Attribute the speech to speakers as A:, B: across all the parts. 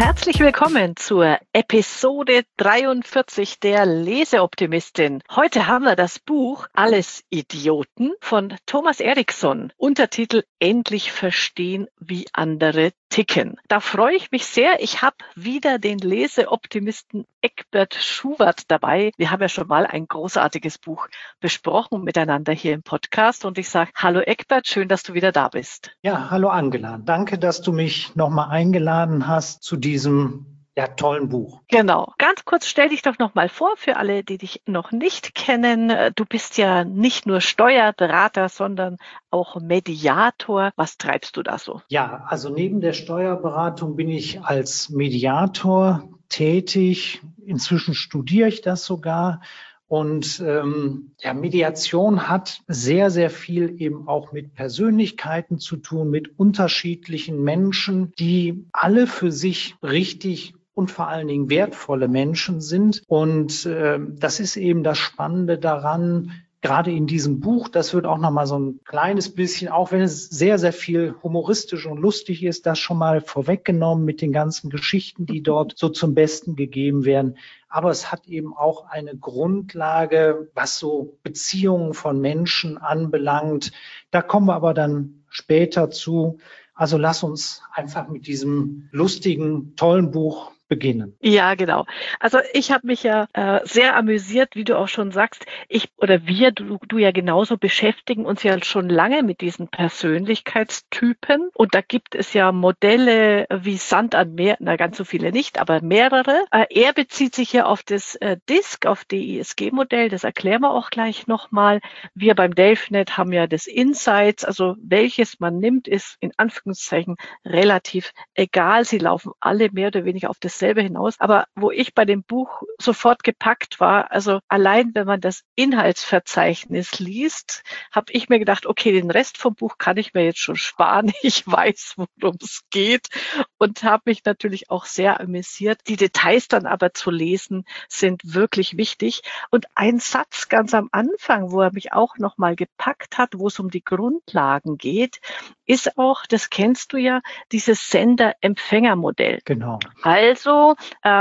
A: Herzlich willkommen zur Episode 43 der Leseoptimistin. Heute haben wir das Buch Alles Idioten von Thomas Erikson, Untertitel Endlich verstehen, wie andere ticken. Da freue ich mich sehr. Ich habe wieder den Leseoptimisten Egbert Schubert dabei. Wir haben ja schon mal ein großartiges Buch besprochen miteinander hier im Podcast und ich sage Hallo Egbert, schön, dass du wieder da bist.
B: Ja, hallo Angela. Danke, dass du mich nochmal eingeladen hast zu diesem tollen Buch.
A: Genau. Ganz kurz stell dich doch nochmal vor für alle, die dich noch nicht kennen. Du bist ja nicht nur Steuerberater, sondern auch Mediator. Was treibst du da so?
B: Ja, also neben der Steuerberatung bin ich als Mediator tätig. Inzwischen studiere ich das sogar. Und Mediation hat sehr, sehr viel eben auch mit Persönlichkeiten zu tun, mit unterschiedlichen Menschen, die alle für sich richtig und vor allen Dingen wertvolle Menschen sind. Und das ist eben das Spannende daran, gerade in diesem Buch. Das wird auch nochmal so ein kleines bisschen, auch wenn es sehr, sehr viel humoristisch und lustig ist, das schon mal vorweggenommen mit den ganzen Geschichten, die dort so zum Besten gegeben werden. Aber es hat eben auch eine Grundlage, was so Beziehungen von Menschen anbelangt. Da kommen wir aber dann später zu. Also lass uns einfach mit diesem lustigen, tollen Buch beginnen.
A: Ja, genau. Also ich habe mich ja sehr amüsiert, wie du auch schon sagst. Du ja genauso beschäftigen uns ja schon lange mit diesen Persönlichkeitstypen. Und da gibt es ja Modelle wie Sand an Meer, na ganz so viele nicht, aber mehrere. Er bezieht sich hier auf das auf DISG-Modell, das erklären wir auch gleich nochmal. Wir beim Delphinet haben ja das Insights, also welches man nimmt, ist in Anführungszeichen relativ egal. Sie laufen alle mehr oder weniger auf dasselbe hinaus. Aber wo ich bei dem Buch sofort gepackt war, also allein wenn man das Inhaltsverzeichnis liest, habe ich mir gedacht, okay, den Rest vom Buch kann ich mir jetzt schon sparen. Ich weiß, worum es geht und habe mich natürlich auch sehr amüsiert. Die Details dann aber zu lesen, sind wirklich wichtig. Und ein Satz ganz am Anfang, wo er mich auch nochmal gepackt hat, wo es um die Grundlagen geht, ist auch, das kennst du ja, dieses Sender-Empfänger-Modell.
B: Genau.
A: Also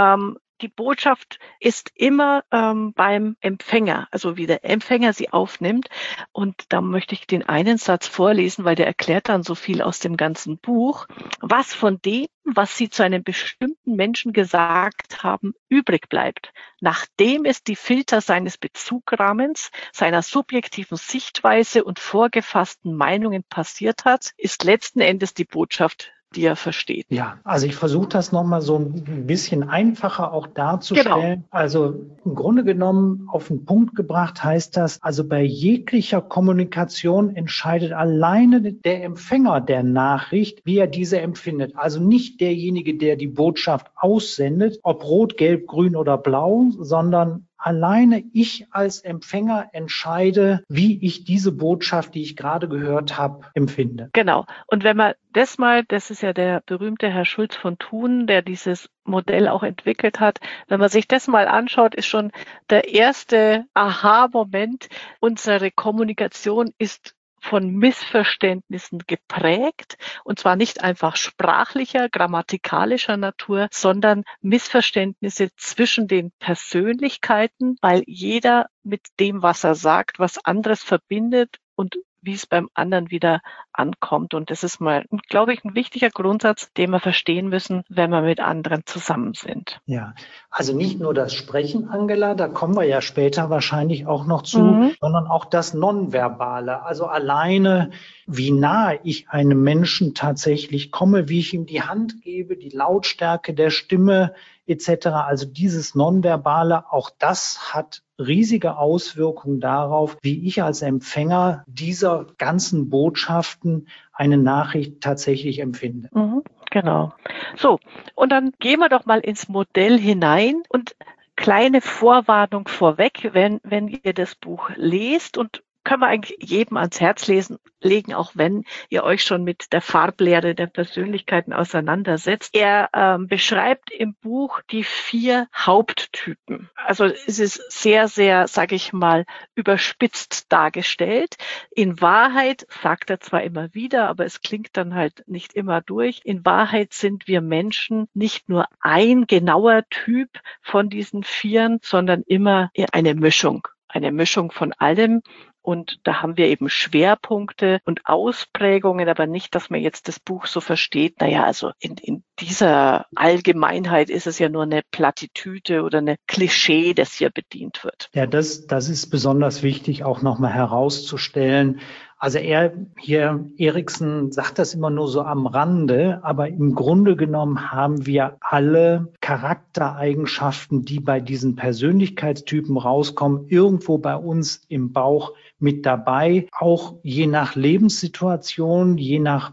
A: die Botschaft ist immer beim Empfänger, also wie der Empfänger sie aufnimmt. Und da möchte ich den einen Satz vorlesen, weil der erklärt dann so viel aus dem ganzen Buch. Was von dem, was sie zu einem bestimmten Menschen gesagt haben, übrig bleibt, nachdem es die Filter seines Bezugrahmens, seiner subjektiven Sichtweise und vorgefassten Meinungen passiert hat, ist letzten Endes die Botschaft, die er versteht.
B: Ja, also ich versuche das nochmal so ein bisschen einfacher auch darzustellen. Genau. Also im Grunde genommen auf den Punkt gebracht heißt das, also bei jeglicher Kommunikation entscheidet alleine der Empfänger der Nachricht, wie er diese empfindet. Also nicht derjenige, der die Botschaft aussendet, ob rot, gelb, grün oder blau, sondern alleine ich als Empfänger entscheide, wie ich diese Botschaft, die ich gerade gehört habe, empfinde.
A: Genau. Und wenn man das ist ja der berühmte Herr Schulz von Thun, der dieses Modell auch entwickelt hat. Wenn man sich das mal anschaut, ist schon der erste Aha-Moment. Unsere Kommunikation ist von Missverständnissen geprägt, und zwar nicht einfach sprachlicher, grammatikalischer Natur, sondern Missverständnisse zwischen den Persönlichkeiten, weil jeder mit dem, was er sagt, was anderes verbindet und wie es beim anderen wieder ankommt. Und das ist mal, glaube ich, ein wichtiger Grundsatz, den wir verstehen müssen, wenn wir mit anderen zusammen sind.
B: Ja, also nicht nur das Sprechen, Angela, da kommen wir ja später wahrscheinlich auch noch zu, sondern auch das Nonverbale. Also alleine, wie nahe ich einem Menschen tatsächlich komme, wie ich ihm die Hand gebe, die Lautstärke der Stimme etc. Also dieses Nonverbale, auch das hat riesige Auswirkungen darauf, wie ich als Empfänger dieser ganzen Botschaften eine Nachricht tatsächlich empfinde.
A: Genau. So, und dann gehen wir doch mal ins Modell hinein und kleine Vorwarnung vorweg, wenn ihr das Buch lest und können wir eigentlich jedem ans Herz legen, auch wenn ihr euch schon mit der Farblehre der Persönlichkeiten auseinandersetzt. Er beschreibt im Buch die 4 Haupttypen. Also es ist sehr, sehr, sage ich mal, überspitzt dargestellt. In Wahrheit, sagt er zwar immer wieder, aber es klingt dann halt nicht immer durch, in Wahrheit sind wir Menschen nicht nur ein genauer Typ von diesen 4, sondern immer eine Mischung von allem. Und da haben wir eben Schwerpunkte und Ausprägungen, aber nicht, dass man jetzt das Buch so versteht. Naja, also in dieser Allgemeinheit ist es ja nur eine Plattitüde oder eine Klischee, das hier bedient wird.
B: Ja, das ist besonders wichtig, auch nochmal herauszustellen. Also Erikson sagt das immer nur so am Rande, aber im Grunde genommen haben wir alle Charaktereigenschaften, die bei diesen Persönlichkeitstypen rauskommen, irgendwo bei uns im Bauch mit dabei, auch je nach Lebenssituation, je nach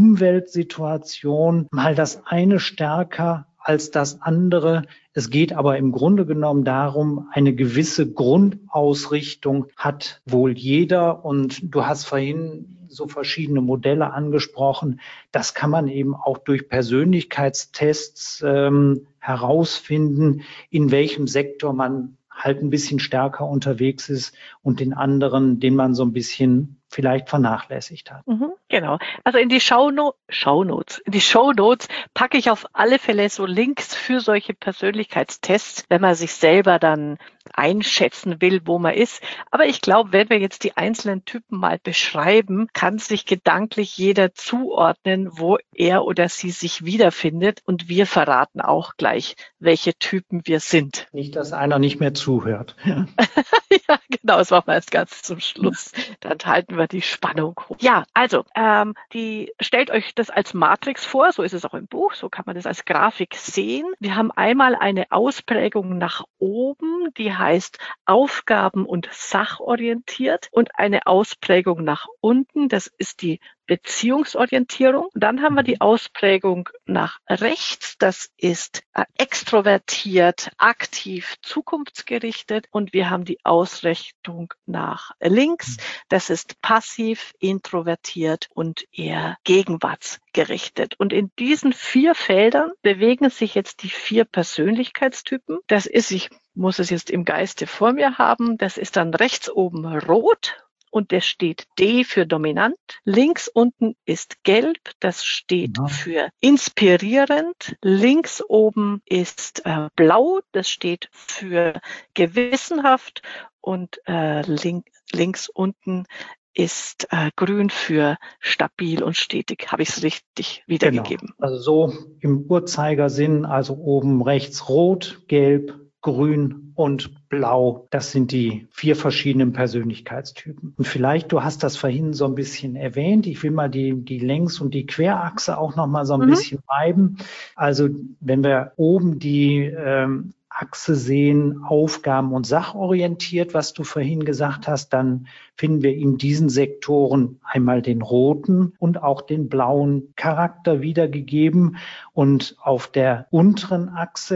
B: Umweltsituation, mal das eine stärker als das andere. Es geht aber im Grunde genommen darum, eine gewisse Grundausrichtung hat wohl jeder. Und du hast vorhin so verschiedene Modelle angesprochen. Das kann man eben auch durch Persönlichkeitstests herausfinden, in welchem Sektor man halt ein bisschen stärker unterwegs ist und den anderen, den man so ein bisschen vielleicht vernachlässigt hat.
A: Genau. Also in die Shownotes packe ich auf alle Fälle so Links für solche Persönlichkeitstests, wenn man sich selber dann einschätzen will, wo man ist. Aber ich glaube, wenn wir jetzt die einzelnen Typen mal beschreiben, kann sich gedanklich jeder zuordnen, wo er oder sie sich wiederfindet. Und wir verraten auch gleich, welche Typen wir sind.
B: Nicht, dass einer nicht mehr zuhört.
A: Ja, genau, das machen wir erst ganz zum Schluss. Dann halten wir die Spannung hoch. Ja, also, stellt euch das als Matrix vor, so ist es auch im Buch, so kann man das als Grafik sehen. Wir haben einmal eine Ausprägung nach oben, die heißt aufgaben- und sachorientiert, und eine Ausprägung nach unten, das ist die Beziehungsorientierung. Dann haben wir die Ausprägung nach rechts, das ist extrovertiert, aktiv, zukunftsgerichtet, und wir haben die Ausrichtung nach links, das ist passiv, introvertiert und eher gegenwartsgerichtet. Und in diesen 4 Feldern bewegen sich jetzt die 4 Persönlichkeitstypen. Das ist, ich muss es jetzt im Geiste vor mir haben, das ist dann rechts oben rot. Und der steht D für dominant. Links unten ist gelb, das steht für inspirierend. Links oben ist blau, das steht für gewissenhaft. Und links unten ist grün für stabil und stetig. Habe ich es richtig wiedergegeben?
B: Genau. Also so im Uhrzeigersinn, also oben rechts rot, gelb, grün und blau. Das sind die 4 verschiedenen Persönlichkeitstypen. Und vielleicht, du hast das vorhin so ein bisschen erwähnt, ich will mal die Längs- und die Querachse auch noch mal so ein bisschen reiben. Also wenn wir oben die Achse sehen, aufgaben- und sachorientiert, was du vorhin gesagt hast, dann finden wir in diesen Sektoren einmal den roten und auch den blauen Charakter wiedergegeben, und auf der unteren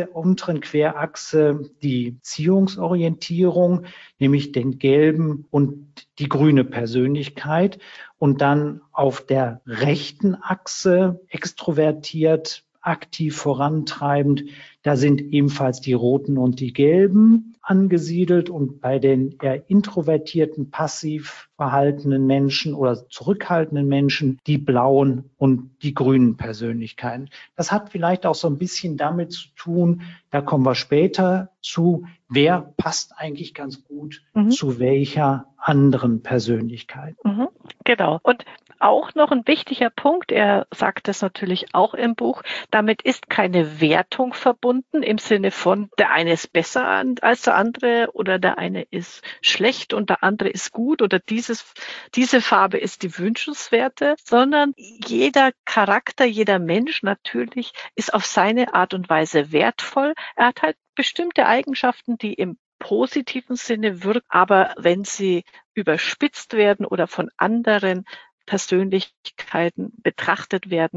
B: Querachse die Beziehungsorientierung, nämlich den gelben und die grüne Persönlichkeit, und dann auf der rechten Achse extrovertiert, aktiv vorantreibend, da sind ebenfalls die roten und die gelben angesiedelt, und bei den eher introvertierten, passiv verhaltenen Menschen oder zurückhaltenden Menschen die blauen und die grünen Persönlichkeiten. Das hat vielleicht auch so ein bisschen damit zu tun, da kommen wir später zu, wer passt eigentlich ganz gut zu welcher anderen Persönlichkeit.
A: Genau. Und auch noch ein wichtiger Punkt, er sagt das natürlich auch im Buch, damit ist keine Wertung verbunden im Sinne von, der eine ist besser als der andere oder der eine ist schlecht und der andere ist gut oder diese Farbe ist die wünschenswerte, sondern jeder Charakter, jeder Mensch natürlich ist auf seine Art und Weise wertvoll. Er hat halt bestimmte Eigenschaften, die im positiven Sinne wirken, aber wenn sie überspitzt werden oder von anderen Persönlichkeiten betrachtet werden,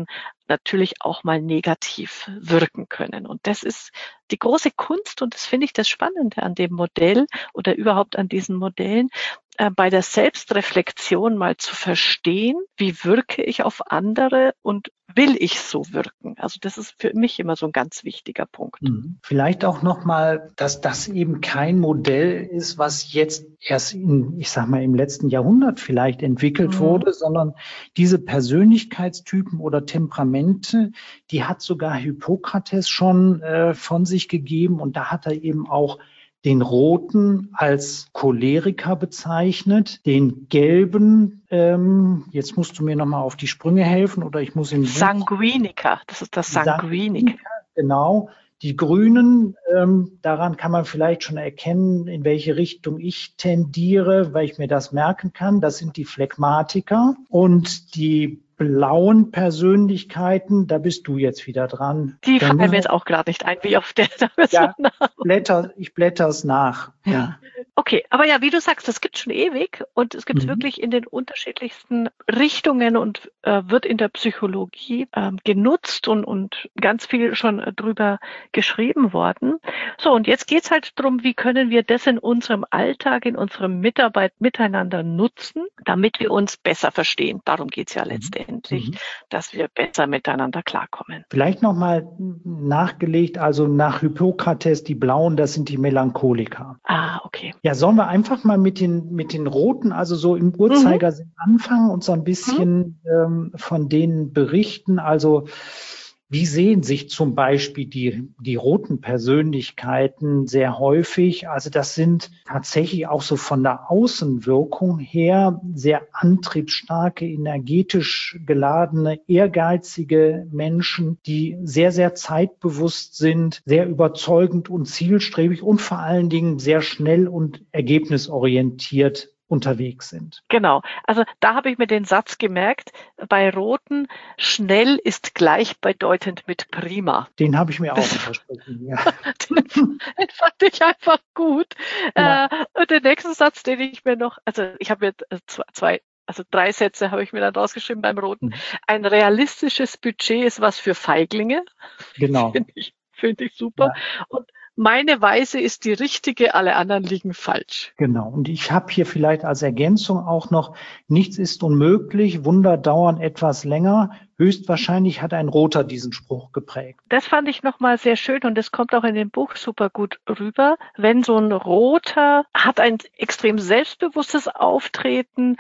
A: natürlich auch mal negativ wirken können. Und das ist die große Kunst und das finde ich das Spannende an dem Modell oder überhaupt an diesen Modellen, bei der Selbstreflexion mal zu verstehen, wie wirke ich auf andere und will ich so wirken? Also das ist für mich immer so ein ganz wichtiger Punkt.
B: Vielleicht auch nochmal, dass das eben kein Modell ist, was jetzt erst ich sag mal, im letzten Jahrhundert vielleicht entwickelt wurde, sondern diese Persönlichkeitstypen oder Temperamente, die hat sogar Hippokrates schon von sich gegeben und da hat er eben auch den Roten als Choleriker bezeichnet, den Gelben, jetzt musst du mir nochmal auf die Sprünge helfen oder ich muss im Buch.
A: Sanguiniker, das ist das Sanguinik.
B: Genau. Die Grünen, daran kann man vielleicht schon erkennen, in welche Richtung ich tendiere, weil ich mir das merken kann. Das sind die Phlegmatiker und die blauen Persönlichkeiten, da bist du jetzt wieder dran.
A: Die fallen mir jetzt auch gerade nicht ein, wie auf der Version.
B: Ja, ich blätter es nach. Ja.
A: Okay, aber ja, wie du sagst, das gibt schon ewig und es gibt wirklich in den unterschiedlichsten Richtungen und wird in der Psychologie genutzt und ganz viel schon drüber geschrieben worden. So, und jetzt geht's halt drum, wie können wir das in unserem Alltag, in unserem Mitarbeit miteinander nutzen, damit wir uns besser verstehen. Darum geht's ja letztendlich, dass wir besser miteinander klarkommen.
B: Vielleicht nochmal nachgelegt, also nach Hippokrates, die Blauen, das sind die Melancholiker.
A: Ah, okay.
B: Ja, sollen wir einfach mal mit den Roten, also so im Uhrzeigersinn anfangen und so ein bisschen von denen berichten. Also wie sehen sich zum Beispiel die roten Persönlichkeiten sehr häufig? Also das sind tatsächlich auch so von der Außenwirkung her sehr antriebsstarke, energetisch geladene, ehrgeizige Menschen, die sehr, sehr zeitbewusst sind, sehr überzeugend und zielstrebig und vor allen Dingen sehr schnell und ergebnisorientiert unterwegs sind.
A: Genau. Also da habe ich mir den Satz gemerkt, bei Roten, schnell ist gleichbedeutend mit prima.
B: Den habe ich mir auch versprochen. Ja.
A: Den fand ich einfach gut. Ja. Und den nächsten Satz, den ich mir noch, also ich habe mir drei Sätze habe ich mir dann rausgeschrieben beim Roten. Ein realistisches Budget ist was für Feiglinge.
B: Genau.
A: Finde ich super. Ja. Und meine Weise ist die richtige, alle anderen liegen falsch.
B: Genau. Und ich habe hier vielleicht als Ergänzung auch noch, nichts ist unmöglich, Wunder dauern etwas länger. Höchstwahrscheinlich hat ein Roter diesen Spruch geprägt.
A: Das fand ich nochmal sehr schön und das kommt auch in dem Buch super gut rüber. Wenn so ein Roter hat ein extrem selbstbewusstes Auftreten,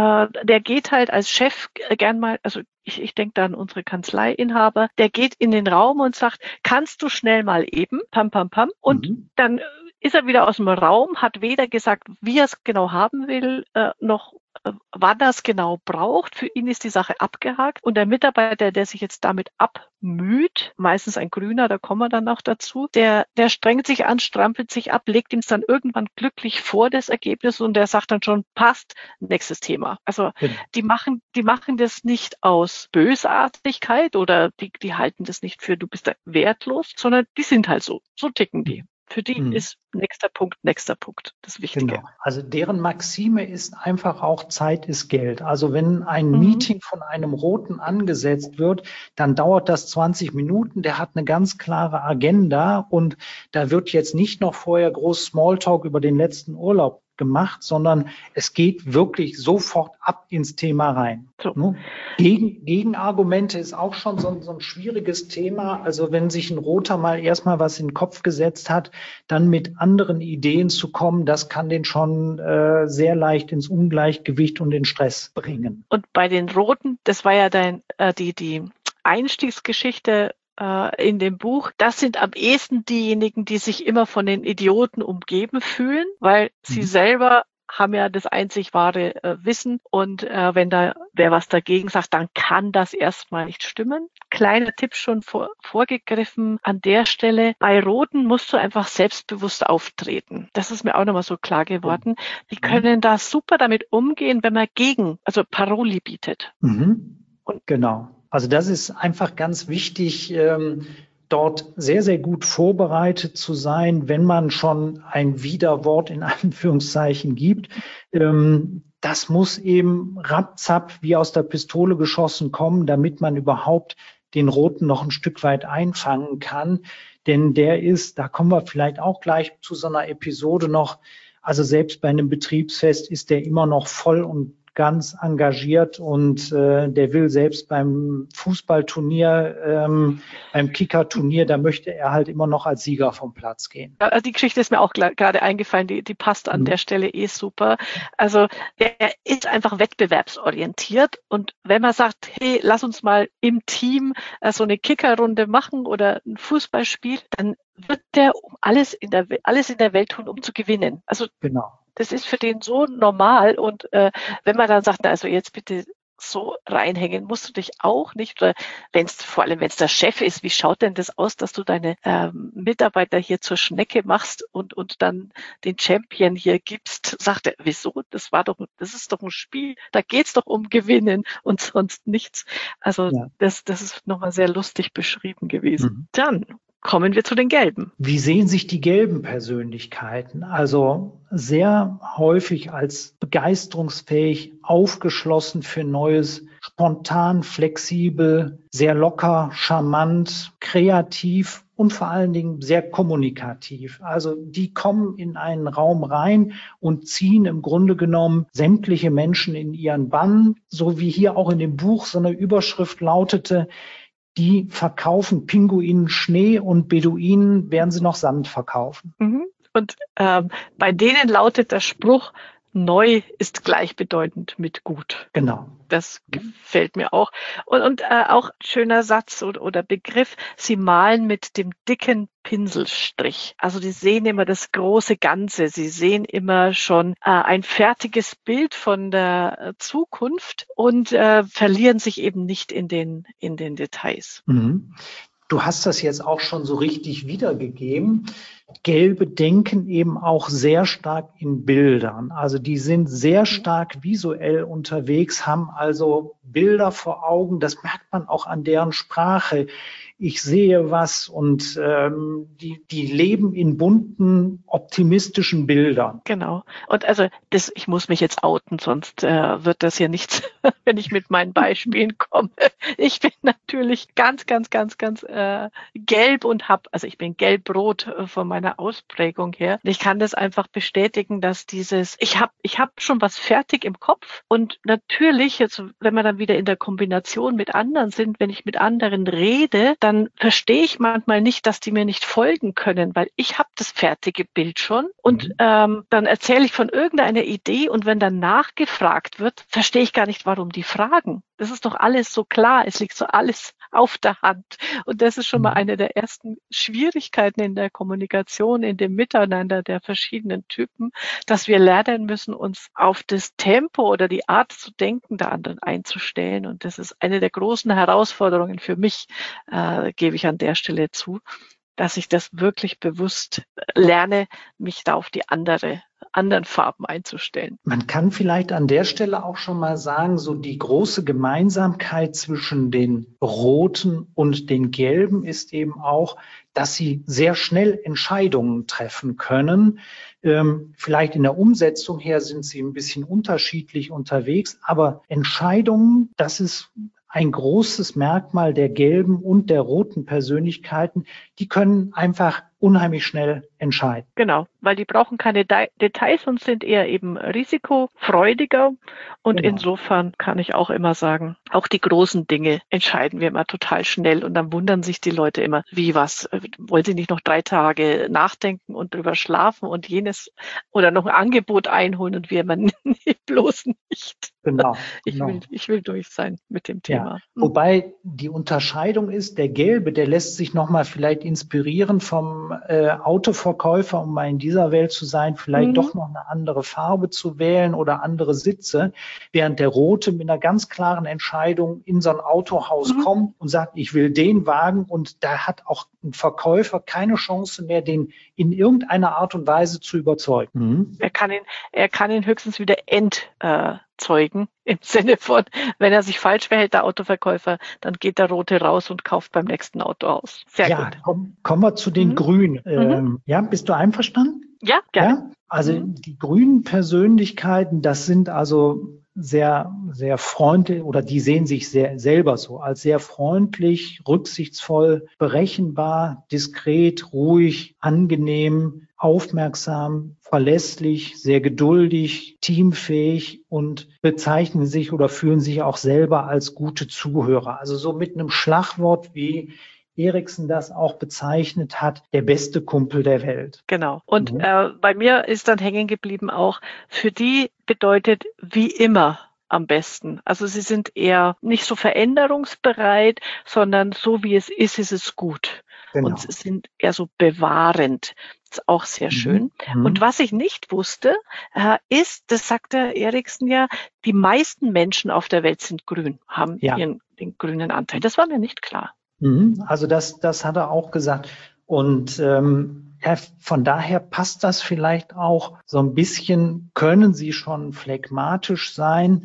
A: der geht halt als Chef gern mal, also ich denke da an unsere Kanzleiinhaber, der geht in den Raum und sagt, kannst du schnell mal eben, pam, pam, pam, und dann ist er wieder aus dem Raum, hat weder gesagt, wie er es genau haben will, noch wann er es genau braucht. Für ihn ist die Sache abgehakt. Und der Mitarbeiter, der sich jetzt damit abmüht, meistens ein Grüner, da kommen wir dann noch dazu, der strengt sich an, strampelt sich ab, legt ihm es dann irgendwann glücklich vor, das Ergebnis, und der sagt dann schon, passt, nächstes Thema. Also die machen das nicht aus Bösartigkeit oder die halten das nicht für, du bist da wertlos, sondern die sind halt so ticken die. Für die ist nächster Punkt das Wichtige.
B: Genau. Also deren Maxime ist einfach auch, Zeit ist Geld. Also wenn ein Meeting von einem Roten angesetzt wird, dann dauert das 20 Minuten. Der hat eine ganz klare Agenda und da wird jetzt nicht noch vorher groß Smalltalk über den letzten Urlaub gemacht, sondern es geht wirklich sofort ab ins Thema rein. So. Gegenargumente ist auch schon so ein schwieriges Thema. Also wenn sich ein Roter mal erstmal was in den Kopf gesetzt hat, dann mit anderen Ideen zu kommen, das kann den schon sehr leicht ins Ungleichgewicht und den Stress bringen.
A: Und bei den Roten, das war ja die Einstiegsgeschichte in dem Buch, das sind am ehesten diejenigen, die sich immer von den Idioten umgeben fühlen, weil sie selber haben ja das einzig wahre Wissen und wenn da wer was dagegen sagt, dann kann das erstmal nicht stimmen. Kleiner Tipp schon vorgegriffen an der Stelle. Bei Roten musst du einfach selbstbewusst auftreten. Das ist mir auch nochmal so klar geworden. Die können da super damit umgehen, wenn man also Paroli bietet.
B: Und genau. Also das ist einfach ganz wichtig, dort sehr, sehr gut vorbereitet zu sein, wenn man schon ein Widerwort in Anführungszeichen gibt. Das muss eben ratzap wie aus der Pistole geschossen kommen, damit man überhaupt den roten noch ein Stück weit einfangen kann. Denn der ist, da kommen wir vielleicht auch gleich zu so einer Episode noch, also selbst bei einem Betriebsfest ist der immer noch voll und ganz engagiert und der will selbst beim Fußballturnier, beim Kickerturnier, da möchte er halt immer noch als Sieger vom Platz gehen.
A: Also die Geschichte ist mir auch gerade eingefallen, die passt an der Stelle super. Also er ist einfach wettbewerbsorientiert und wenn man sagt, hey, lass uns mal im Team so eine Kickerrunde machen oder ein Fußballspiel, dann wird der alles in der Welt tun, um zu gewinnen. Also
B: genau.
A: Das ist für den so normal und wenn man dann sagt, also jetzt bitte so reinhängen musst du dich auch nicht, oder vor allem wenn es der Chef ist, wie schaut denn das aus, dass du deine Mitarbeiter hier zur Schnecke machst und dann den Champion hier gibst, sagt er, wieso? Das ist doch ein Spiel, da geht's doch um Gewinnen und sonst nichts. Also das ist nochmal sehr lustig beschrieben gewesen. Dann kommen wir zu den Gelben.
B: Wie sehen sich die gelben Persönlichkeiten? Also sehr häufig als begeisterungsfähig, aufgeschlossen für Neues, spontan, flexibel, sehr locker, charmant, kreativ und vor allen Dingen sehr kommunikativ. Also die kommen in einen Raum rein und ziehen im Grunde genommen sämtliche Menschen in ihren Bann, so wie hier auch in dem Buch so eine Überschrift lautete: Die verkaufen Pinguinen Schnee und Beduinen werden sie noch Sand verkaufen.
A: Und bei denen lautet der Spruch, neu ist gleichbedeutend mit gut.
B: Genau.
A: Das gefällt mir auch. Und auch schöner Satz oder Begriff, sie malen mit dem dicken Pinselstrich. Also die sehen immer das große Ganze. Sie sehen immer schon ein fertiges Bild von der Zukunft und verlieren sich eben nicht in den Details.
B: Du hast das jetzt auch schon so richtig wiedergegeben. Gelbe denken eben auch sehr stark in Bildern. Also die sind sehr stark visuell unterwegs, haben also Bilder vor Augen. Das merkt man auch an deren Sprache. Ich sehe was und die leben in bunten, optimistischen Bildern.
A: Genau. Und also ich muss mich jetzt outen, sonst wird das hier nichts, wenn ich mit meinen Beispielen komme. Ich bin natürlich ganz gelb und ich bin gelb-rot von meiner Ausprägung her. Ich kann das einfach bestätigen, dass ich hab schon was fertig im Kopf und natürlich, jetzt, wenn wir dann wieder in der Kombination mit anderen sind, wenn ich mit anderen rede, dann verstehe ich manchmal nicht, dass die mir nicht folgen können, weil ich habe das fertige Bild schon und dann erzähle ich von irgendeiner Idee und wenn dann nachgefragt wird, verstehe ich gar nicht, warum die fragen. Das ist doch alles so klar, es liegt so alles auf der Hand. Und das ist schon mal eine der ersten Schwierigkeiten in der Kommunikation, in dem Miteinander der verschiedenen Typen, dass wir lernen müssen, uns auf das Tempo oder die Art zu denken der anderen einzustellen. Und das ist eine der großen Herausforderungen für mich, gebe ich an der Stelle zu, dass ich das wirklich bewusst lerne, mich da auf die anderen Farben einzustellen.
B: Man kann vielleicht an der Stelle auch schon mal sagen, so die große Gemeinsamkeit zwischen den roten und den gelben ist eben auch, dass sie sehr schnell Entscheidungen treffen können. Vielleicht in der Umsetzung her sind sie ein bisschen unterschiedlich unterwegs, aber Entscheidungen, das ist ein großes Merkmal der gelben und der roten Persönlichkeiten, die können einfach unheimlich schnell entscheiden.
A: Genau, weil die brauchen keine Details und sind eher eben risikofreudiger. Und insofern kann ich auch immer sagen, auch die großen Dinge entscheiden wir immer total schnell. Und dann wundern sich die Leute immer, wie was, wollen sie nicht noch 3 Tage nachdenken und drüber schlafen und jenes oder noch ein Angebot einholen und wir immer, nee, bloß nicht.
B: Genau.
A: Ich will durch sein mit dem Thema.
B: Ja. Wobei die Unterscheidung ist, der Gelbe, der lässt sich nochmal vielleicht inspirieren vom Autoverkäufer, um mal in dieser Welt zu sein, vielleicht doch noch eine andere Farbe zu wählen oder andere Sitze, während der Rote mit einer ganz klaren Entscheidung in so ein Autohaus kommt und sagt, ich will den Wagen, und da hat auch ein Verkäufer keine Chance mehr, den in irgendeiner Art und Weise zu überzeugen.
A: Er kann ihn höchstens wieder entzeugen, im Sinne von, wenn er sich falsch verhält, der Autoverkäufer, dann geht der Rote raus und kauft beim nächsten Autohaus. Sehr gut.
B: Kommen wir zu den Grünen. Ja, bist du einverstanden?
A: Ja, gerne.
B: Ja? Also die grünen Persönlichkeiten, das sind also sehr, sehr freundlich oder die sehen sich selber so als sehr freundlich, rücksichtsvoll, berechenbar, diskret, ruhig, angenehm, aufmerksam, verlässlich, sehr geduldig, teamfähig und bezeichnen sich oder fühlen sich auch selber als gute Zuhörer. Also so mit einem Schlagwort, wie Erikson das auch bezeichnet hat, der beste Kumpel der Welt.
A: Genau. Und bei mir ist dann hängen geblieben auch, für die bedeutet wie immer am besten. Also sie sind eher nicht so veränderungsbereit, sondern so wie es ist es gut.
B: Genau.
A: Und sie sind eher so bewahrend. Das ist auch sehr schön. Und was ich nicht wusste, ist, das sagt der Erikson ja, die meisten Menschen auf der Welt sind grün, haben den grünen Anteil. Das war mir nicht klar.
B: Also das hat er auch gesagt. Und von daher passt das vielleicht auch so ein bisschen, können Sie schon phlegmatisch sein.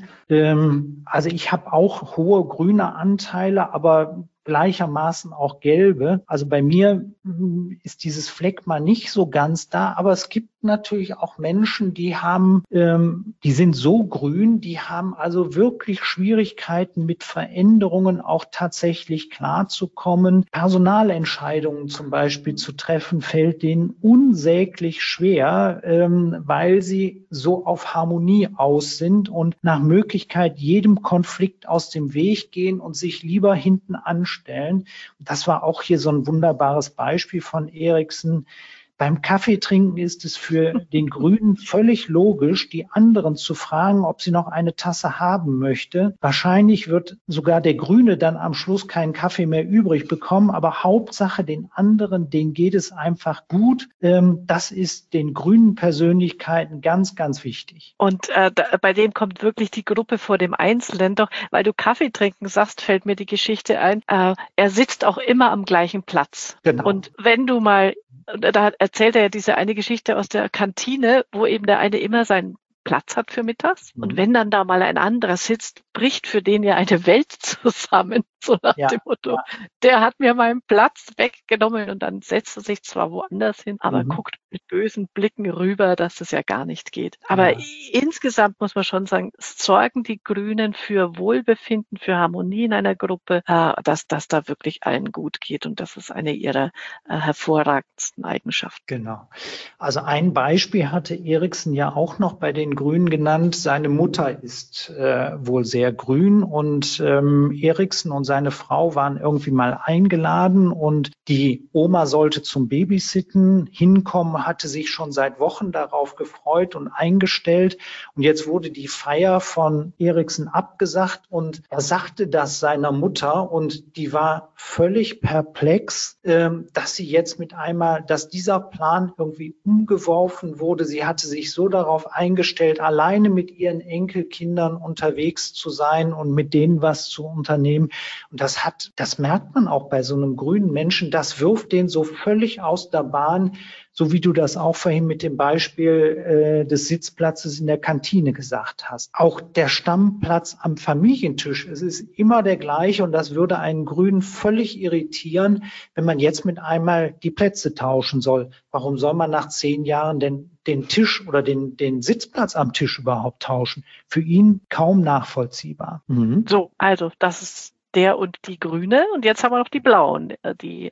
B: Also ich habe auch hohe grüne Anteile, aber gleichermaßen auch gelbe. Also bei mir ist dieses Phlegma nicht so ganz da, aber es gibt natürlich auch Menschen, die haben, die sind so grün, die haben also wirklich Schwierigkeiten mit Veränderungen auch tatsächlich klarzukommen. Personalentscheidungen zum Beispiel zu treffen, fällt denen unsäglich schwer, weil sie so auf Harmonie aus sind und nach Möglichkeit jedem Konflikt aus dem Weg gehen und sich lieber hinten anstellen. Das war auch hier so ein wunderbares Beispiel von Erikson. Beim Kaffeetrinken ist es für den Grünen völlig logisch, die anderen zu fragen, ob sie noch eine Tasse haben möchte. Wahrscheinlich wird sogar der Grüne dann am Schluss keinen Kaffee mehr übrig bekommen, aber Hauptsache den anderen, denen geht es einfach gut. Das ist den grünen Persönlichkeiten ganz, ganz wichtig.
A: Und bei dem kommt wirklich die Gruppe vor dem Einzelnen. Doch, weil du Kaffee trinken sagst, fällt mir die Geschichte ein. Er sitzt auch immer am gleichen Platz.
B: Genau.
A: Und wenn du mal, da erzählt er ja diese eine Geschichte aus der Kantine, wo eben der eine immer seinen Platz hat für mittags. Und wenn dann da mal ein anderer sitzt, bricht für den ja eine Welt zusammen, so nach dem Motto. Der hat mir meinen Platz weggenommen und dann setzt er sich zwar woanders hin, aber guckt mit bösen Blicken rüber, dass das ja gar nicht geht. Aber insgesamt muss man schon sagen, sorgen die Grünen für Wohlbefinden, für Harmonie in einer Gruppe, dass das da wirklich allen gut geht und das ist eine ihrer hervorragendsten Eigenschaften.
B: Genau. Also ein Beispiel hatte Erikson ja auch noch bei den Grünen genannt. Seine Mutter ist wohl sehr grün und Erikson und seine Frau waren irgendwie mal eingeladen und die Oma sollte zum Babysitten hinkommen, hatte sich schon seit Wochen darauf gefreut und eingestellt. Und jetzt wurde die Feier von Erikson abgesagt und er sagte das seiner Mutter und die war völlig perplex, dass sie jetzt dass dieser Plan irgendwie umgeworfen wurde. Sie hatte sich so darauf eingestellt, alleine mit ihren Enkelkindern unterwegs zu sein und mit denen was zu unternehmen. Und das merkt man auch bei so einem grünen Menschen, das wirft den so völlig aus der Bahn, so wie du das auch vorhin mit dem Beispiel des Sitzplatzes in der Kantine gesagt hast. Auch der Stammplatz am Familientisch, es ist immer der gleiche und das würde einen Grünen völlig irritieren, wenn man jetzt mit einmal die Plätze tauschen soll. Warum soll man nach 10 Jahren denn den Tisch oder den Sitzplatz am Tisch überhaupt tauschen? Für ihn kaum nachvollziehbar.
A: So, also das ist der und die Grüne und jetzt haben wir noch die Blauen, die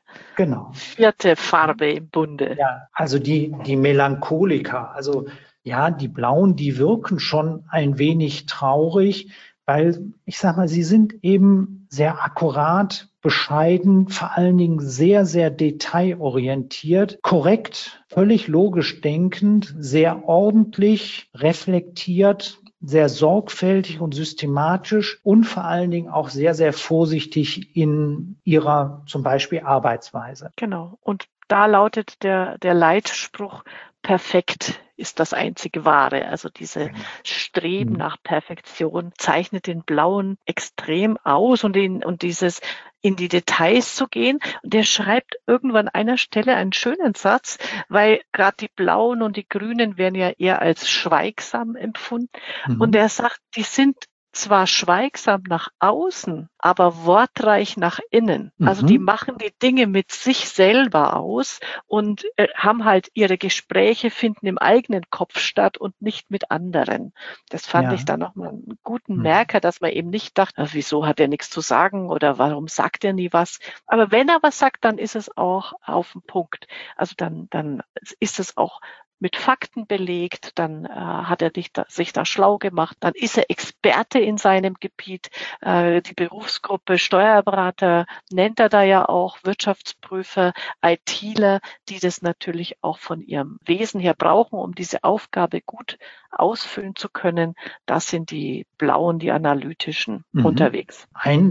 A: vierte Farbe im Bunde.
B: Ja, also die Melancholiker, also ja, die Blauen, die wirken schon ein wenig traurig, weil ich sag mal, sie sind eben sehr akkurat, bescheiden, vor allen Dingen sehr, sehr detailorientiert, korrekt, völlig logisch denkend, sehr ordentlich, reflektiert, sehr sorgfältig und systematisch und vor allen Dingen auch sehr, sehr vorsichtig in ihrer zum Beispiel Arbeitsweise.
A: Genau. Und da lautet der Leitspruch, perfekt ist das einzige Wahre. Also diese Streben nach Perfektion zeichnet den Blauen extrem aus und dieses in die Details zu gehen. Und der schreibt irgendwann an einer Stelle einen schönen Satz, weil gerade die Blauen und die Grünen werden ja eher als schweigsam empfunden. Und er sagt, die sind zwar schweigsam nach außen, aber wortreich nach innen. Also die machen die Dinge mit sich selber aus und haben halt ihre Gespräche finden im eigenen Kopf statt und nicht mit anderen. Das fand ich dann nochmal einen guten Merker, dass man eben nicht dachte, wieso hat er nichts zu sagen oder warum sagt er nie was. Aber wenn er was sagt, dann ist es auch auf den Punkt. Also dann ist es auch mit Fakten belegt, dann hat er sich da schlau gemacht, dann ist er Experte in seinem Gebiet. Die Berufsgruppe Steuerberater nennt er da ja auch, Wirtschaftsprüfer, ITler, die das natürlich auch von ihrem Wesen her brauchen, um diese Aufgabe gut ausfüllen zu können. Das sind die Blauen, die Analytischen unterwegs.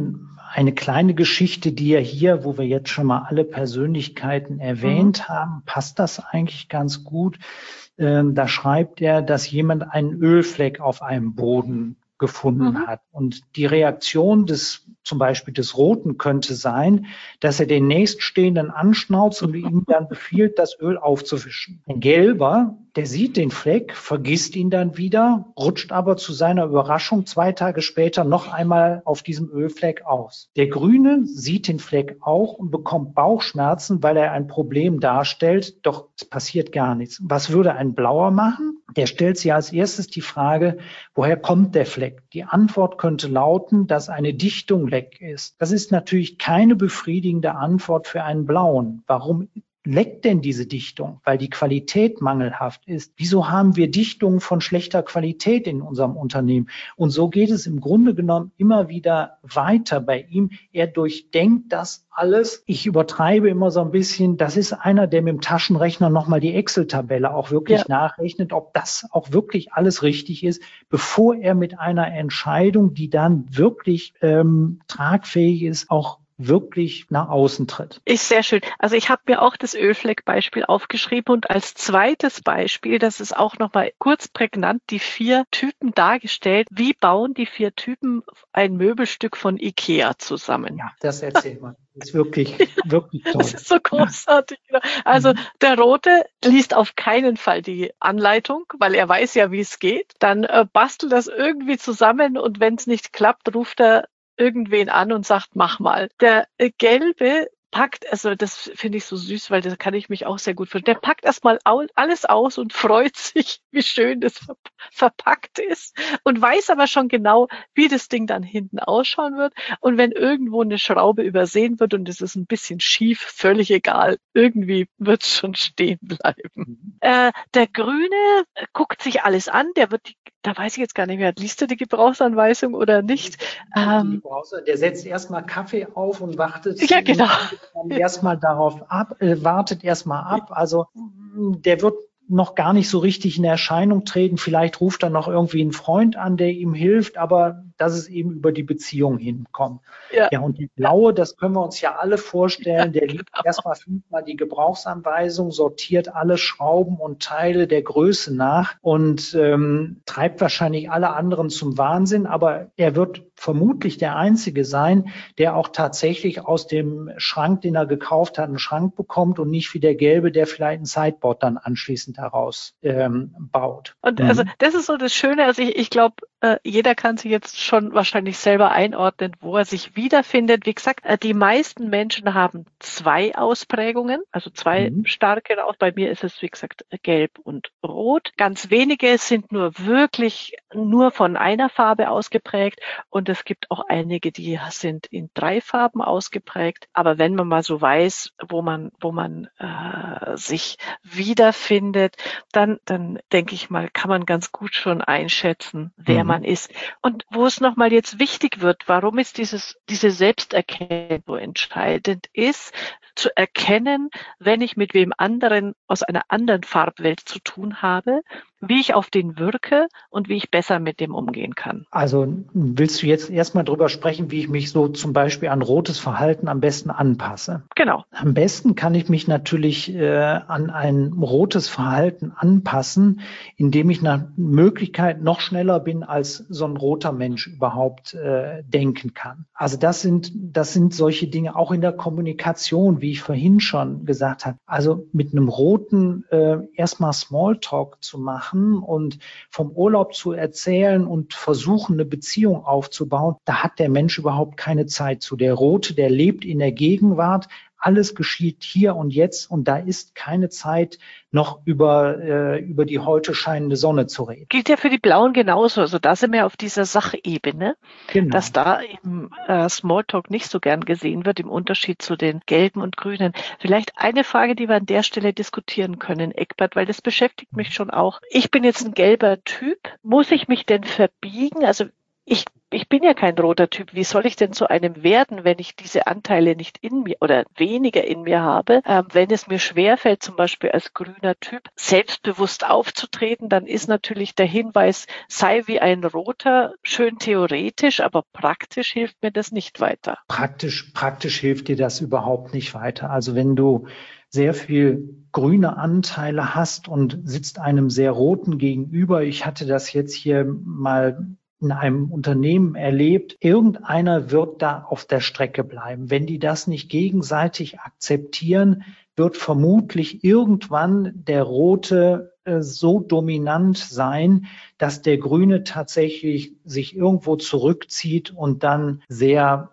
B: Eine kleine Geschichte, die ja hier, wo wir jetzt schon mal alle Persönlichkeiten erwähnt haben, passt das eigentlich ganz gut. Da schreibt er, dass jemand einen Ölfleck auf einem Boden gefunden hat. Und die Reaktion zum Beispiel des Roten könnte sein, dass er den Nächststehenden anschnauzt und ihm dann befiehlt, das Öl aufzuwischen. Ein Gelber, der sieht den Fleck, vergisst ihn dann wieder, rutscht aber zu seiner Überraschung 2 Tage später noch einmal auf diesem Ölfleck aus. Der Grüne sieht den Fleck auch und bekommt Bauchschmerzen, weil er ein Problem darstellt, doch es passiert gar nichts. Was würde ein Blauer machen? Der stellt sich als erstes die Frage, woher kommt der Fleck? Die Antwort könnte lauten, dass eine Dichtung leck ist. Das ist natürlich keine befriedigende Antwort für einen Blauen. Warum leckt denn diese Dichtung? Weil die Qualität mangelhaft ist. Wieso haben wir Dichtungen von schlechter Qualität in unserem Unternehmen? Und so geht es im Grunde genommen immer wieder weiter bei ihm. Er durchdenkt das alles. Ich übertreibe immer so ein bisschen. Das ist einer, der mit dem Taschenrechner nochmal die Excel-Tabelle auch wirklich nachrechnet, ob das auch wirklich alles richtig ist, bevor er mit einer Entscheidung, die dann wirklich tragfähig ist, auch wirklich nach außen tritt.
A: Ist sehr schön. Also ich habe mir auch das Ölfleck-Beispiel aufgeschrieben und als zweites Beispiel, das ist auch nochmal kurz prägnant, die 4 Typen dargestellt. Wie bauen die 4 Typen ein Möbelstück von IKEA zusammen?
B: Ja, das erzählt man. Das ist wirklich toll.
A: Das ist so großartig. Also der Rote liest auf keinen Fall die Anleitung, weil er weiß ja, wie es geht. Dann bastelt das irgendwie zusammen und wenn es nicht klappt, ruft er irgendwen an und sagt, mach mal. Der Gelbe packt, also das finde ich so süß, weil das kann ich mich auch sehr gut vorstellen. Der packt erstmal alles aus und freut sich, wie schön das verpackt ist und weiß aber schon genau, wie das Ding dann hinten ausschauen wird. Und wenn irgendwo eine Schraube übersehen wird und es ist ein bisschen schief, völlig egal. Irgendwie wird es schon stehen bleiben. Der Grüne guckt sich alles an, da weiß ich jetzt gar nicht mehr, liest er die Gebrauchsanweisung oder nicht?
B: Der setzt erstmal Kaffee auf und wartet
A: ja, genau.
B: erstmal darauf ab, wartet erstmal ab. Also der wird noch gar nicht so richtig in Erscheinung treten. Vielleicht ruft er noch irgendwie einen Freund an, der ihm hilft, aber dass es eben über die Beziehung hinkommt. Ja, und die Blaue, das können wir uns ja alle vorstellen, der liest erstmal 5-mal die Gebrauchsanweisung, sortiert alle Schrauben und Teile der Größe nach und treibt wahrscheinlich alle anderen zum Wahnsinn, aber er wird vermutlich der Einzige sein, der auch tatsächlich aus dem Schrank, den er gekauft hat, einen Schrank bekommt und nicht wie der Gelbe, der vielleicht ein Sideboard dann anschließend daraus baut.
A: Und also das ist so das Schöne, also ich glaube, jeder kann sich jetzt schon wahrscheinlich selber einordnen, wo er sich wiederfindet. Wie gesagt, die meisten Menschen haben 2 Ausprägungen, also 2 starke. Bei mir ist es, wie gesagt, Gelb und Rot. Ganz wenige sind nur von einer Farbe ausgeprägt und es gibt auch einige, die sind in 3 Farben ausgeprägt. Aber wenn man mal so weiß, wo man sich wiederfindet, dann denke ich mal, kann man ganz gut schon einschätzen, wer man ist. Und wo es nochmal jetzt wichtig wird, warum ist diese Selbsterkennung so entscheidend ist, zu erkennen, wenn ich mit wem anderen aus einer anderen Farbwelt zu tun habe, wie ich auf den wirke und wie ich besser mit dem umgehen kann.
B: Also willst du jetzt erstmal drüber sprechen, wie ich mich so zum Beispiel an rotes Verhalten am besten anpasse?
A: Genau.
B: Am besten kann ich mich natürlich an ein rotes Verhalten anpassen, indem ich nach Möglichkeit noch schneller bin, als so ein roter Mensch überhaupt denken kann. Also das sind solche Dinge auch in der Kommunikation, wie ich vorhin schon gesagt habe. Also mit einem Roten erstmal Smalltalk zu machen und vom Urlaub zu erzählen und versuchen, eine Beziehung aufzubauen, da hat der Mensch überhaupt keine Zeit zu. Der Rote, der lebt in der Gegenwart. Alles geschieht hier und jetzt und da ist keine Zeit, noch über die heute scheinende Sonne zu reden.
A: Gilt ja für die Blauen genauso. Also da sind wir auf dieser Sachebene,
B: Genau.
A: dass da eben Smalltalk nicht so gern gesehen wird im Unterschied zu den Gelben und Grünen. Vielleicht eine Frage, die wir an der Stelle diskutieren können, Egbert, weil das beschäftigt mich schon auch. Ich bin jetzt ein gelber Typ. Muss ich mich denn verbiegen? Also ich bin ja kein roter Typ. Wie soll ich denn zu einem werden, wenn ich diese Anteile nicht in mir oder weniger in mir habe? Wenn es mir schwerfällt, zum Beispiel als grüner Typ selbstbewusst aufzutreten, dann ist natürlich der Hinweis, sei wie ein Roter, schön theoretisch, aber praktisch hilft mir das nicht weiter.
B: Praktisch hilft dir das überhaupt nicht weiter. Also wenn du sehr viel grüne Anteile hast und sitzt einem sehr roten gegenüber, ich hatte das jetzt hier mal in einem Unternehmen erlebt, irgendeiner wird da auf der Strecke bleiben. Wenn die das nicht gegenseitig akzeptieren, wird vermutlich irgendwann der Rote so dominant sein, dass der Grüne tatsächlich sich irgendwo zurückzieht und dann sehr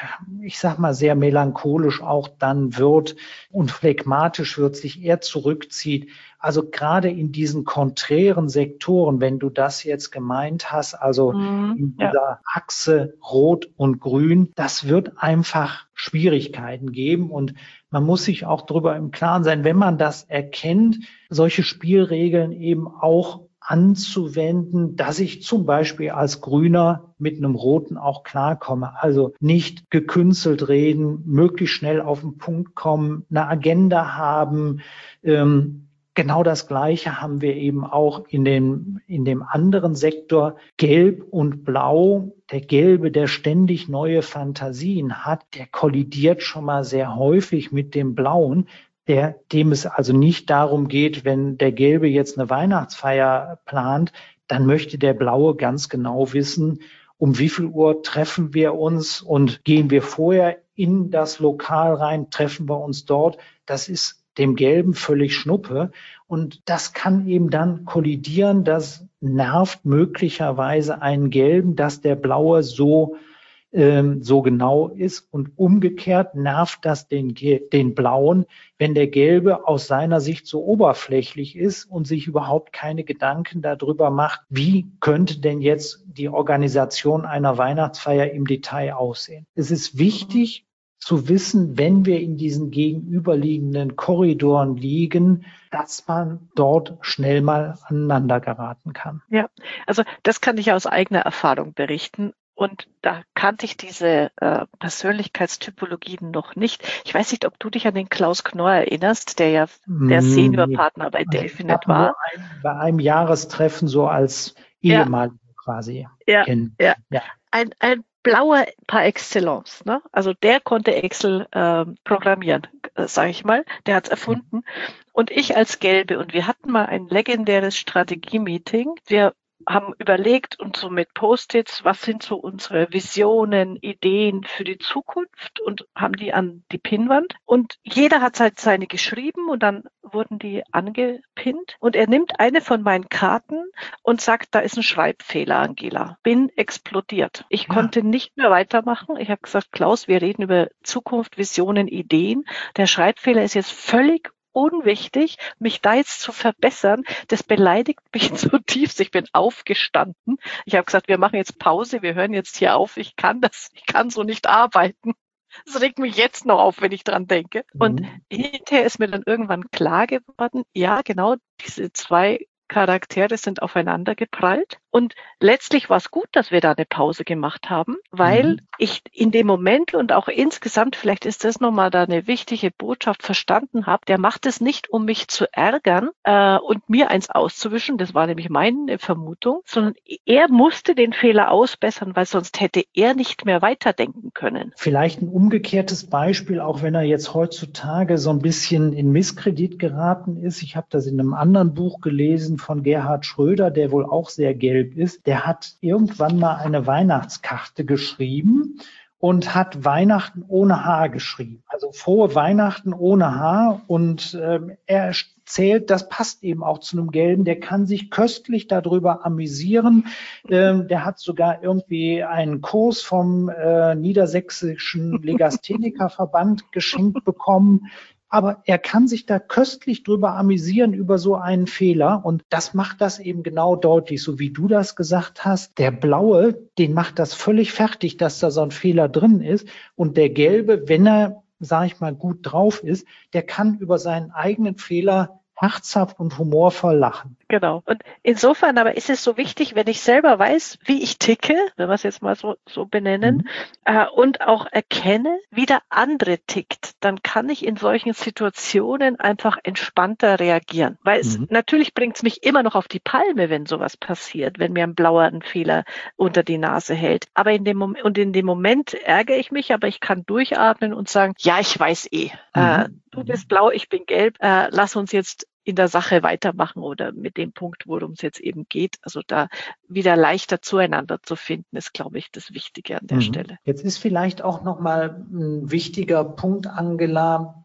B: melancholisch auch dann wird und phlegmatisch wird, sich eher zurückzieht. Also gerade in diesen konträren Sektoren, wenn du das jetzt gemeint hast, also in dieser Achse Rot und Grün, das wird einfach Schwierigkeiten geben und man muss sich auch darüber im Klaren sein, wenn man das erkennt, solche Spielregeln eben auch anzuwenden, dass ich zum Beispiel als Grüner mit einem Roten auch klarkomme. Also nicht gekünstelt reden, möglichst schnell auf den Punkt kommen, eine Agenda haben. Genau das Gleiche haben wir eben auch in dem anderen Sektor. Gelb und Blau, der Gelbe, der ständig neue Fantasien hat, der kollidiert schon mal sehr häufig mit dem Blauen, dem es also nicht darum geht, wenn der Gelbe jetzt eine Weihnachtsfeier plant, dann möchte der Blaue ganz genau wissen, um wie viel Uhr treffen wir uns und gehen wir vorher in das Lokal rein, treffen wir uns dort. Das ist dem Gelben völlig Schnuppe und das kann eben dann kollidieren. Das nervt möglicherweise einen Gelben, dass der Blaue so genau ist und umgekehrt nervt das den Blauen, wenn der Gelbe aus seiner Sicht so oberflächlich ist und sich überhaupt keine Gedanken darüber macht, wie könnte denn jetzt die Organisation einer Weihnachtsfeier im Detail aussehen. Es ist wichtig zu wissen, wenn wir in diesen gegenüberliegenden Korridoren liegen, dass man dort schnell mal aneinander geraten kann.
A: Ja, also das kann ich aus eigener Erfahrung berichten. Und da kannte ich diese Persönlichkeitstypologien noch nicht. Ich weiß nicht, ob du dich an den Klaus Knorr erinnerst, der ja der Seniorpartner bei Delphinet war.
B: Bei einem Jahrestreffen so als Ehemaliger quasi kennen.
A: Ja. Ein Blauer par excellence. Ne? Also der konnte Excel programmieren, sage ich mal. Der hat's erfunden. Und ich als Gelbe. Und wir hatten mal ein legendäres Strategie-Meeting. Wir haben überlegt und so mit Post-its, was sind so unsere Visionen, Ideen für die Zukunft und haben die an die Pinnwand. Und jeder hat halt seine geschrieben und dann wurden die angepinnt. Und er nimmt eine von meinen Karten und sagt, da ist ein Schreibfehler, Angela. Bin explodiert. Ich konnte nicht mehr weitermachen. Ich habe gesagt, Klaus, wir reden über Zukunft, Visionen, Ideen. Der Schreibfehler ist jetzt völlig unwichtig, mich da jetzt zu verbessern. Das beleidigt mich zutiefst. Ich bin aufgestanden. Ich habe gesagt, wir machen jetzt Pause, wir hören jetzt hier auf. Ich kann so nicht arbeiten. Das regt mich jetzt noch auf, wenn ich dran denke. Und hinterher ist mir dann irgendwann klar geworden, ja, genau, diese zwei Charaktere sind aufeinander geprallt. Und letztlich war es gut, dass wir da eine Pause gemacht haben, weil ich in dem Moment und auch insgesamt, vielleicht ist das nochmal da eine wichtige Botschaft, verstanden habe, der macht es nicht, um mich zu ärgern und mir eins auszuwischen, das war nämlich meine Vermutung, sondern er musste den Fehler ausbessern, weil sonst hätte er nicht mehr weiterdenken können.
B: Vielleicht ein umgekehrtes Beispiel, auch wenn er jetzt heutzutage so ein bisschen in Misskredit geraten ist. Ich habe das in einem anderen Buch gelesen von Gerhard Schröder, der wohl auch sehr gelb ist. Der hat irgendwann mal eine Weihnachtskarte geschrieben und hat Weihnachten ohne H geschrieben. Also frohe Weihnachten ohne H. Und er zählt, das passt eben auch zu einem Gelben, der kann sich köstlich darüber amüsieren. Der hat sogar irgendwie einen Kurs vom Niedersächsischen Legasthenikerverband geschenkt bekommen. Aber er kann sich da köstlich drüber amüsieren über so einen Fehler. Und das macht das eben genau deutlich, so wie du das gesagt hast. Der Blaue, den macht das völlig fertig, dass da so ein Fehler drin ist. Und der Gelbe, wenn er, sage ich mal, gut drauf ist, der kann über seinen eigenen Fehler herzhaft und humorvoll lachen.
A: Genau. Und insofern aber ist es so wichtig, wenn ich selber weiß, wie ich ticke, wenn wir es jetzt mal so benennen, und auch erkenne, wie der andere tickt, dann kann ich in solchen Situationen einfach entspannter reagieren. Weil es natürlich bringt es mich immer noch auf die Palme, wenn sowas passiert, wenn mir ein Blauer einen Fehler unter die Nase hält. Aber in dem Moment ärgere ich mich, aber ich kann durchatmen und sagen, ja, ich weiß du bist blau, ich bin gelb, lass uns jetzt in der Sache weitermachen oder mit dem Punkt, worum es jetzt eben geht. Also da wieder leichter zueinander zu finden, ist, glaube ich, das Wichtige an der Stelle.
B: Jetzt ist vielleicht auch nochmal ein wichtiger Punkt, Angela.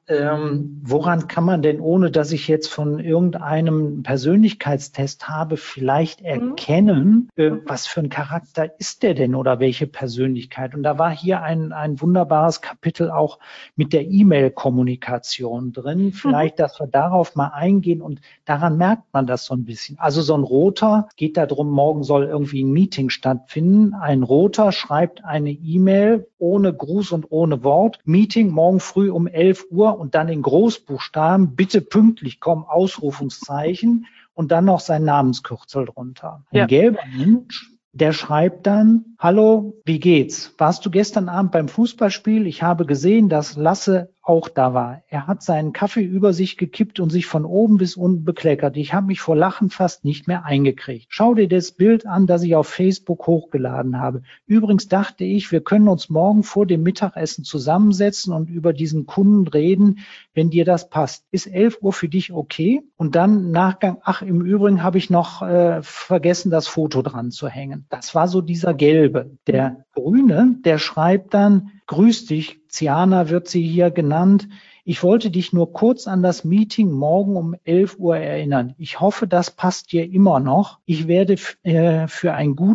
B: Woran kann man denn, ohne dass ich jetzt von irgendeinem Persönlichkeitstest habe, vielleicht erkennen, was für ein Charakter ist der denn oder welche Persönlichkeit? Und da war hier ein wunderbares Kapitel auch mit der E-Mail-Kommunikation drin. Vielleicht, dass wir darauf mal eingehen und daran merkt man das so ein bisschen. Also so ein Roter, geht darum, morgen soll irgendwie ein Meeting stattfinden. Ein Roter schreibt eine E-Mail ohne Gruß und ohne Wort. Meeting morgen früh um 11 Uhr und dann in Großbuchstaben, bitte pünktlich kommen, Ausrufungszeichen und dann noch sein Namenskürzel drunter. Ein gelber Mensch, der schreibt dann, hallo, wie geht's? Warst du gestern Abend beim Fußballspiel? Ich habe gesehen, dass Lasse auch da war. Er hat seinen Kaffee über sich gekippt und sich von oben bis unten bekleckert. Ich habe mich vor Lachen fast nicht mehr eingekriegt. Schau dir das Bild an, das ich auf Facebook hochgeladen habe. Übrigens dachte ich, wir können uns morgen vor dem Mittagessen zusammensetzen und über diesen Kunden reden, wenn dir das passt. Ist 11 Uhr für dich okay? Und dann im Nachgang, ach, im Übrigen habe ich noch vergessen, das Foto dran zu hängen. Das war so dieser Gelbe. Der Grüne, der schreibt dann, grüß dich, Ziana wird sie hier genannt. Ich wollte dich nur kurz an das Meeting morgen um 11 Uhr erinnern. Ich hoffe, das passt dir immer noch. Ich werde für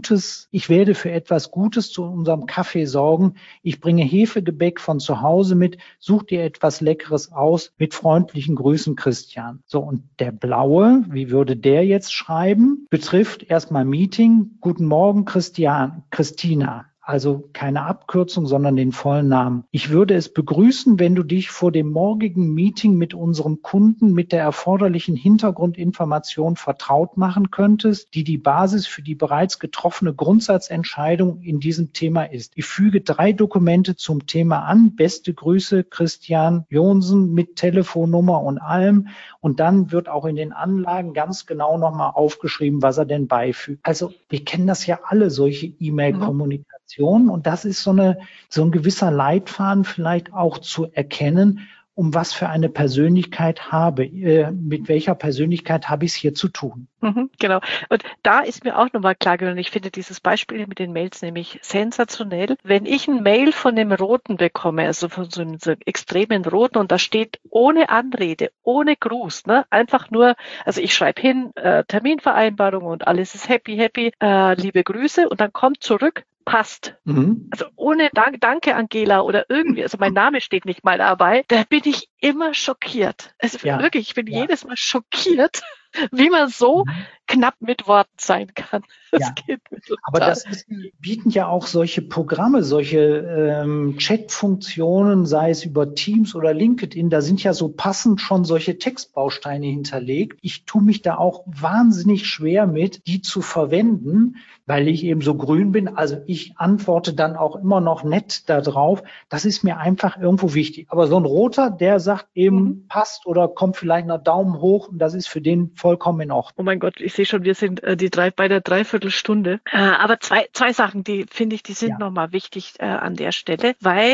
B: etwas Gutes zu unserem Kaffee sorgen. Ich bringe Hefegebäck von zu Hause mit. Such dir etwas Leckeres aus. Mit freundlichen Grüßen, Christian. So, und der Blaue, wie würde der jetzt schreiben? Betrifft erstmal Meeting. Guten Morgen, Christina. Also keine Abkürzung, sondern den vollen Namen. Ich würde es begrüßen, wenn du dich vor dem morgigen Meeting mit unserem Kunden mit der erforderlichen Hintergrundinformation vertraut machen könntest, die die Basis für die bereits getroffene Grundsatzentscheidung in diesem Thema ist. Ich füge 3 Dokumente zum Thema an. Beste Grüße, Christian Jonsen, mit Telefonnummer und allem. Und dann wird auch in den Anlagen ganz genau nochmal aufgeschrieben, was er denn beifügt. Also wir kennen das ja alle, solche E-Mail-Kommunikation. Und das ist so ein gewisser Leitfaden vielleicht auch zu erkennen, um was für eine Persönlichkeit mit welcher Persönlichkeit habe ich es hier zu tun.
A: Genau. Und da ist mir auch nochmal klar geworden, ich finde dieses Beispiel mit den Mails nämlich sensationell. Wenn ich ein Mail von dem Roten bekomme, also von so einem extremen Roten, und da steht ohne Anrede, ohne Gruß, ne, einfach nur, also ich schreibe hin, Terminvereinbarung und alles ist happy, liebe Grüße, und dann kommt zurück, passt. Also ohne Danke, Angela, oder irgendwie, also mein Name steht nicht mal dabei, da bin ich immer schockiert. Also wirklich, ich bin jedes Mal schockiert, wie man so knapp mit Worten sein kann. Das geht mir total.
B: Aber bieten ja auch solche Programme, solche Chat-Funktionen, sei es über Teams oder LinkedIn, da sind ja so passend schon solche Textbausteine hinterlegt. Ich tue mich da auch wahnsinnig schwer mit, die zu verwenden, weil ich eben so grün bin. Also ich antworte dann auch immer noch nett da drauf. Das ist mir einfach irgendwo wichtig. Aber so ein Roter, der sagt eben, passt oder kommt vielleicht noch Daumen hoch, und das ist für den vollkommen in Ordnung.
A: Oh mein Gott, ich sehe schon, wir sind bei der Dreiviertelstunde. Aber zwei Sachen, die finde ich, die sind nochmal wichtig an der Stelle, weil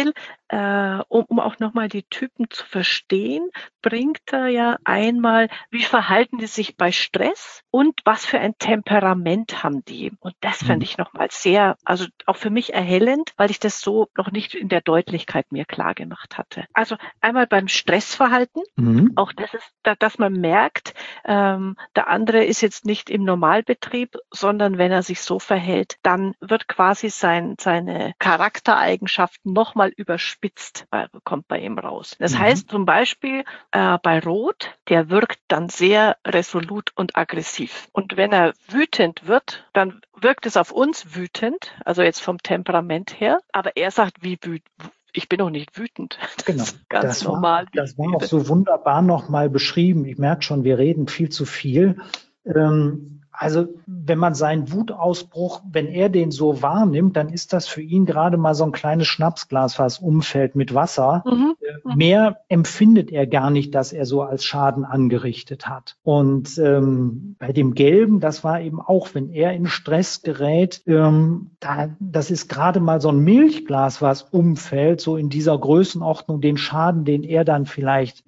A: um auch nochmal die Typen zu verstehen, bringt er ja einmal, wie verhalten die sich bei Stress und was für ein Temperament haben die. Und das fand ich nochmal sehr, also auch für mich erhellend, weil ich das so noch nicht in der Deutlichkeit mir klar gemacht hatte. Also einmal beim Stressverhalten, auch das ist, dass man merkt, der andere ist jetzt nicht im Normalbetrieb, sondern wenn er sich so verhält, dann wird quasi seine Charaktereigenschaften nochmal überspitzt, kommt bei ihm raus. Das heißt zum Beispiel bei Rot, der wirkt dann sehr resolut und aggressiv. Und wenn er wütend wird, dann wirkt es auf uns wütend, also jetzt vom Temperament her, aber er sagt, wie wütend. Ich bin doch nicht wütend.
B: Genau.
A: Ganz normal.
B: Das war auch so wunderbar nochmal beschrieben. Ich merke schon, wir reden viel zu viel. Also wenn man seinen Wutausbruch, wenn er den so wahrnimmt, dann ist das für ihn gerade mal so ein kleines Schnapsglas, was umfällt mit Wasser. Mehr empfindet er gar nicht, dass er so als Schaden angerichtet hat. Und bei dem Gelben, das war eben auch, wenn er in Stress gerät, das ist gerade mal so ein Milchglas, was umfällt, so in dieser Größenordnung, den Schaden, den er dann vielleicht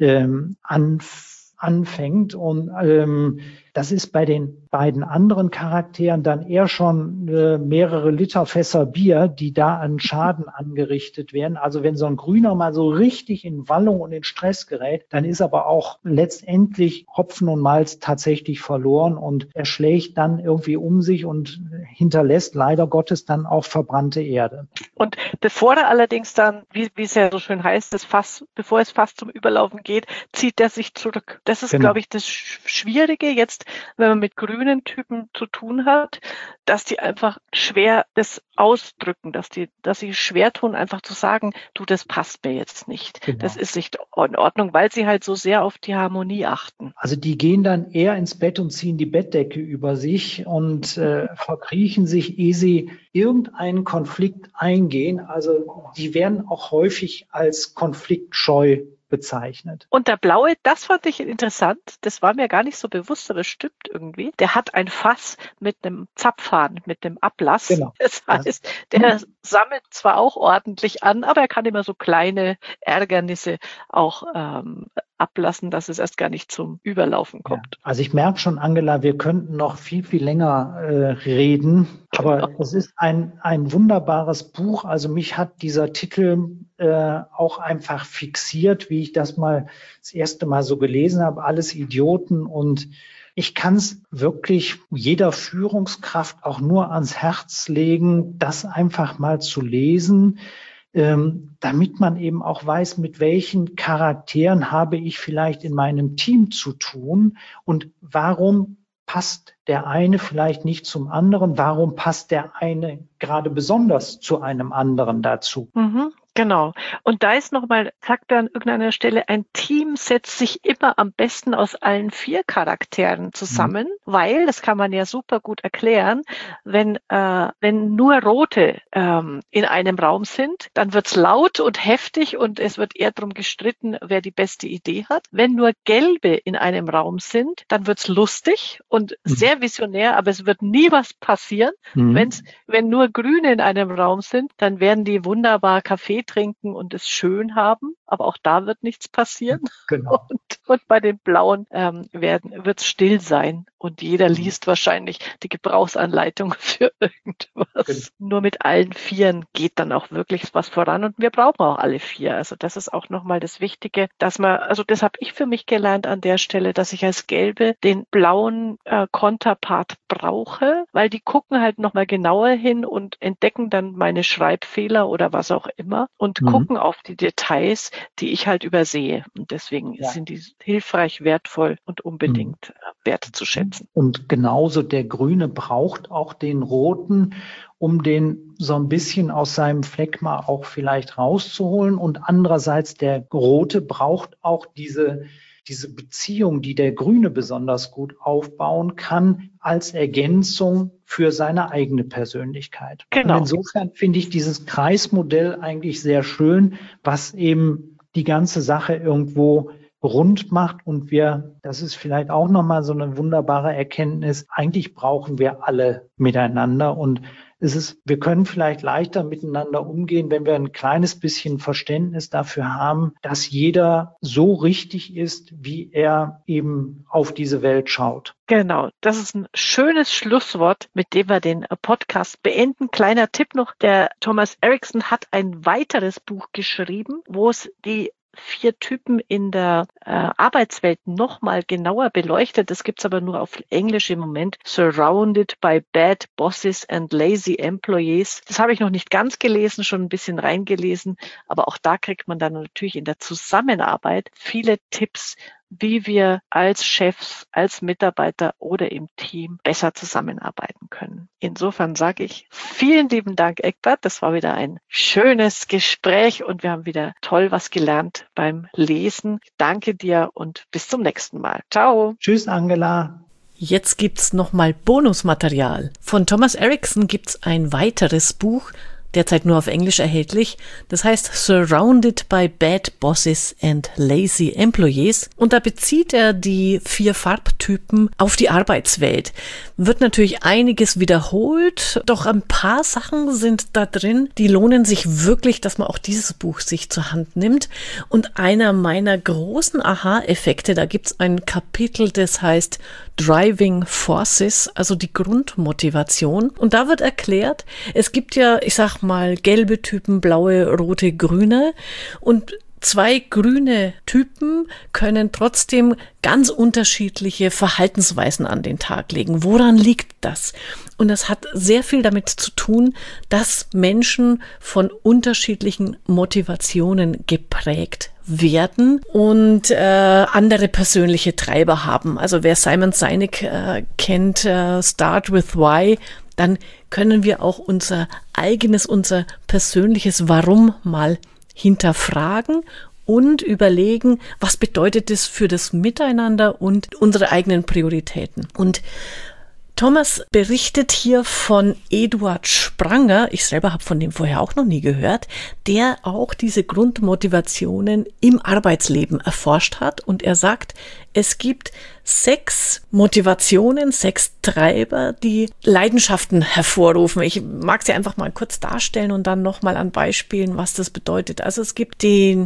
B: anfängt. Und das ist bei den beiden anderen Charakteren dann eher schon mehrere Liter Fässer Bier, die da an Schaden angerichtet werden. Also wenn so ein Grüner mal so richtig in Wallung und in Stress gerät, dann ist aber auch letztendlich Hopfen und Malz tatsächlich verloren und er schlägt dann irgendwie um sich und hinterlässt leider Gottes dann auch verbrannte Erde.
A: Und bevor er allerdings dann, wie es ja so schön heißt, bevor es fast zum Überlaufen geht, zieht er sich zurück. Das ist, glaube ich, das Schwierige jetzt, wenn man mit grünen Typen zu tun hat, dass die einfach schwer das ausdrücken, dass sie schwer tun, einfach zu sagen, du, das passt mir jetzt nicht. Genau. Das ist nicht in Ordnung, weil sie halt so sehr auf die Harmonie achten.
B: Also die gehen dann eher ins Bett und ziehen die Bettdecke über sich und verkriechen sich, ehe sie irgendeinen Konflikt eingehen. Also die werden auch häufig als konfliktscheu bezeichnet.
A: Und der Blaue, das fand ich interessant, das war mir gar nicht so bewusst, aber es stimmt irgendwie. Der hat ein Fass mit einem Zapfhahn, mit einem Ablass.
B: Genau.
A: Das heißt, der sammelt zwar auch ordentlich an, aber er kann immer so kleine Ärgernisse auch ablassen, dass es erst gar nicht zum Überlaufen kommt.
B: Ja. Also ich merke schon, Angela, wir könnten noch viel, viel länger reden, aber es ist ein wunderbares Buch. Also mich hat dieser Titel auch einfach fixiert, wie ich das mal das erste Mal so gelesen habe, alles Idioten, und ich kann es wirklich jeder Führungskraft auch nur ans Herz legen, das einfach mal zu lesen, damit man eben auch weiß, mit welchen Charakteren habe ich vielleicht in meinem Team zu tun und warum passt der eine vielleicht nicht zum anderen, warum passt der eine gerade besonders zu einem anderen dazu.
A: Genau. Und da ist nochmal, sagt er an irgendeiner Stelle, ein Team setzt sich immer am besten aus allen 4 Charakteren zusammen, weil, das kann man ja super gut erklären, wenn nur Rote in einem Raum sind, dann wird's laut und heftig und es wird eher darum gestritten, wer die beste Idee hat. Wenn nur Gelbe in einem Raum sind, dann wird's lustig und sehr visionär, aber es wird nie was passieren. Wenn nur Grüne in einem Raum sind, dann werden die wunderbar Kaffee trinken und es schön haben, aber auch da wird nichts passieren.
B: Genau.
A: Und bei den Blauen wird es still sein und jeder liest wahrscheinlich die Gebrauchsanleitung für irgendwas. Genau. Nur mit allen 4 geht dann auch wirklich was voran und wir brauchen auch alle 4. Also das ist auch nochmal das Wichtige, dass man, also das habe ich für mich gelernt an der Stelle, dass ich als Gelbe den blauen Konterpart brauche, weil die gucken halt nochmal genauer hin und entdecken dann meine Schreibfehler oder was auch immer und gucken auf die Details, die ich halt übersehe. Und deswegen sind die hilfreich, wertvoll und unbedingt wertzuschätzen.
B: Und genauso der Grüne braucht auch den Roten, um den so ein bisschen aus seinem Phlegma auch vielleicht rauszuholen. Und andererseits der Rote braucht auch diese Beziehung, die der Grüne besonders gut aufbauen kann, als Ergänzung für seine eigene Persönlichkeit.
A: Genau.
B: Und insofern finde ich dieses Kreismodell eigentlich sehr schön, was eben die ganze Sache irgendwo rund macht. Und das ist vielleicht auch nochmal so eine wunderbare Erkenntnis, eigentlich brauchen wir alle miteinander und wir können vielleicht leichter miteinander umgehen, wenn wir ein kleines bisschen Verständnis dafür haben, dass jeder so richtig ist, wie er eben auf diese Welt schaut.
A: Genau, das ist ein schönes Schlusswort, mit dem wir den Podcast beenden. Kleiner Tipp noch, der Thomas Erikson hat ein weiteres Buch geschrieben, wo es die 4 Typen in der Arbeitswelt nochmal genauer beleuchtet. Das gibt's aber nur auf Englisch im Moment. Surrounded by Bad Bosses and Lazy Employees. Das habe ich noch nicht ganz gelesen, schon ein bisschen reingelesen. Aber auch da kriegt man dann natürlich in der Zusammenarbeit viele Tipps, wie wir als Chefs, als Mitarbeiter oder im Team besser zusammenarbeiten können. Insofern sage ich vielen lieben Dank, Egbert. Das war wieder ein schönes Gespräch und wir haben wieder toll was gelernt beim Lesen. Danke dir und bis zum nächsten Mal. Ciao.
B: Tschüss, Angela.
C: Jetzt gibt's nochmal Bonusmaterial. Von Thomas Erikson gibt's ein weiteres Buch, derzeit nur auf Englisch erhältlich. Das heißt Surrounded by Bad Bosses and Lazy Employees. Und da bezieht er die 4 Farbtypen auf die Arbeitswelt. Wird natürlich einiges wiederholt, doch ein paar Sachen sind da drin, die lohnen sich wirklich, dass man auch dieses Buch sich zur Hand nimmt. Und einer meiner großen Aha-Effekte, da gibt's ein Kapitel, das heißt Driving Forces, also die Grundmotivation. Und da wird erklärt, es gibt ja, ich sag mal, gelbe Typen, blaue, rote, grüne. Und 2 grüne Typen können trotzdem ganz unterschiedliche Verhaltensweisen an den Tag legen. Woran liegt das? Und das hat sehr viel damit zu tun, dass Menschen von unterschiedlichen Motivationen geprägt werden und andere persönliche Treiber haben. Also wer Simon Sinek kennt, Start with Why, dann können wir auch unser persönliches Warum mal hinterfragen und überlegen, was bedeutet es für das Miteinander und unsere eigenen Prioritäten. Und Thomas berichtet hier von Eduard Spranger, ich selber habe von dem vorher auch noch nie gehört, der auch diese Grundmotivationen im Arbeitsleben erforscht hat. Und er sagt, es gibt 6 Motivationen, 6 Treiber, die Leidenschaften hervorrufen. Ich mag sie einfach mal kurz darstellen und dann nochmal an Beispielen, was das bedeutet. Also es gibt den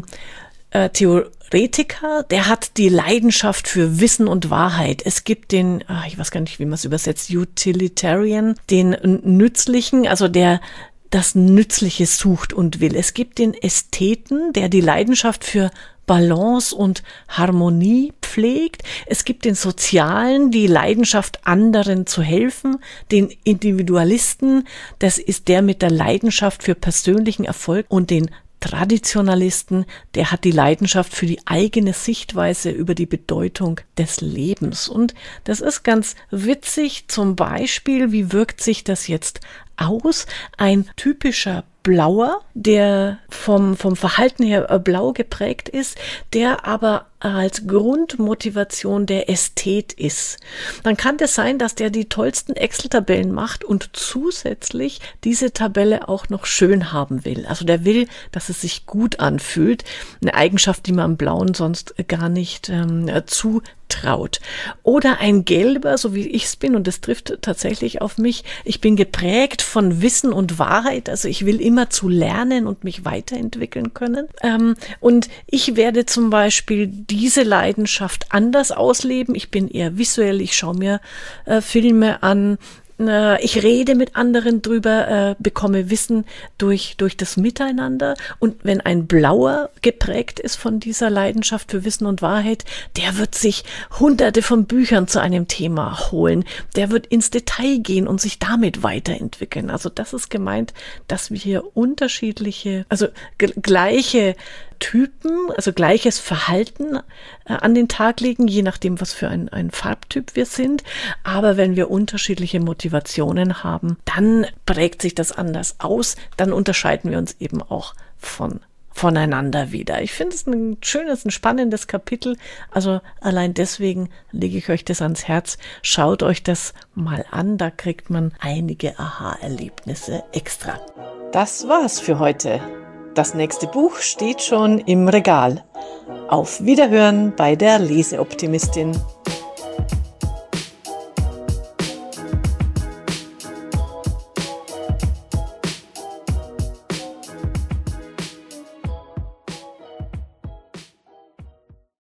C: Theoretiker, der hat die Leidenschaft für Wissen und Wahrheit. Es gibt den, ich weiß gar nicht, wie man es übersetzt, Utilitarian, den Nützlichen, also der das Nützliche sucht und will. Es gibt den Ästheten, der die Leidenschaft für Balance und Harmonie pflegt. Es gibt den Sozialen, die Leidenschaft, anderen zu helfen. Den Individualisten, das ist der mit der Leidenschaft für persönlichen Erfolg. Und den Traditionalisten, der hat die Leidenschaft für die eigene Sichtweise über die Bedeutung des Lebens. Und das ist ganz witzig. Zum Beispiel, wie wirkt sich das jetzt aus? Ein typischer Blauer, der vom Verhalten her blau geprägt ist, der aber als Grundmotivation der Ästhet ist. Dann kann es sein, dass der die tollsten Excel-Tabellen macht und zusätzlich diese Tabelle auch noch schön haben will. Also der will, dass es sich gut anfühlt. Eine Eigenschaft, die man am Blauen sonst gar nicht zutraut. Oder ein Gelber, so wie ich es bin, und das trifft tatsächlich auf mich. Ich bin geprägt von Wissen und Wahrheit. Also ich will immer zu lernen und mich weiterentwickeln können. Und ich werde zum Beispiel diese Leidenschaft anders ausleben. Ich bin eher visuell, ich schaue mir Filme an, ich rede mit anderen drüber, bekomme Wissen durch das Miteinander. Und wenn ein Blauer geprägt ist von dieser Leidenschaft für Wissen und Wahrheit, der wird sich hunderte von Büchern zu einem Thema holen. Der wird ins Detail gehen und sich damit weiterentwickeln. Also das ist gemeint, dass wir hier unterschiedliche, also gleiche Typen, also gleiches Verhalten an den Tag legen, je nachdem, was für ein Farbtyp wir sind. Aber wenn wir unterschiedliche Motivationen haben, dann prägt sich das anders aus. Dann unterscheiden wir uns eben auch voneinander wieder. Ich finde es ein schönes, ein spannendes Kapitel. Also allein deswegen lege ich euch das ans Herz. Schaut euch das mal an. Da kriegt man einige Aha-Erlebnisse extra. Das war's für heute. Das nächste Buch steht schon im Regal. Auf Wiederhören bei der Leseoptimistin.